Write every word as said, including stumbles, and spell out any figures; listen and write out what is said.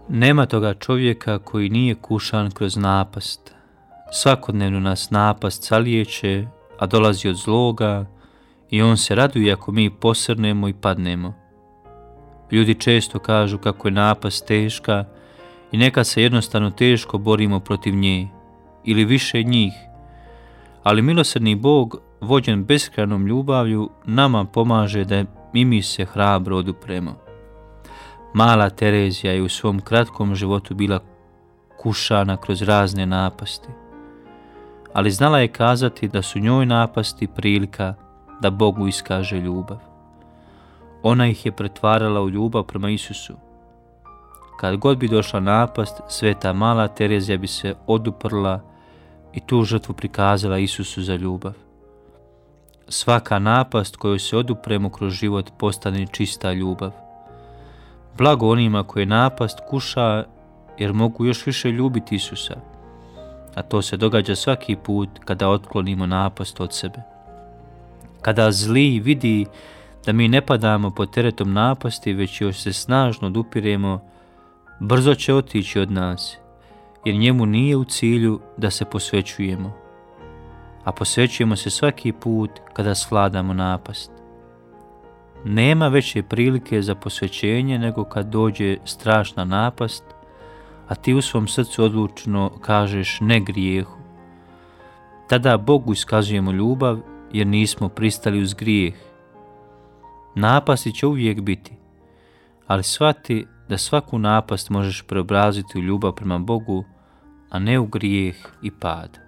Nema toga čovjeka koji nije kušan kroz napast. Svakodnevno nas napast salijeće, a dolazi od zloga i on se raduje ako mi posrnemo i padnemo. Ljudi često kažu kako je napast teška i nekad se jednostavno teško borimo protiv nje ili više njih, ali milosrdni Bog, vođen beskrajnom ljubavlju, nama pomaže da i mi se hrabro odupremo. Mala Terezija je u svom kratkom životu bila kušana kroz razne napasti, ali znala je kazati da su njoj napasti prilika da Bogu iskaže ljubav. Ona ih je pretvarala u ljubav prema Isusu. Kad god bi došla napast, sveta mala Terezija bi se oduprla i tu žrtvu prikazala Isusu za ljubav. Svaka napast koju se odupremo kroz život postane čista ljubav. Blago onima koje napast kuša, jer mogu još više ljubiti Isusa, a to se događa svaki put kada otklonimo napast od sebe. Kada zli vidi da mi ne padamo pod teretom napasti, već još se snažno odupiremo, brzo će otići od nas, jer njemu nije u cilju da se posvećujemo, a posvećujemo se svaki put kada svladamo napast. Nema veće prilike za posvećenje nego kad dođe strašna napast, a ti u svom srcu odlučno kažeš ne grijehu. Tada Bogu iskazujemo ljubav jer nismo pristali uz grijeh. Napasti će uvijek biti, ali shvati da svaku napast možeš preobraziti u ljubav prema Bogu, a ne u grijeh i pad.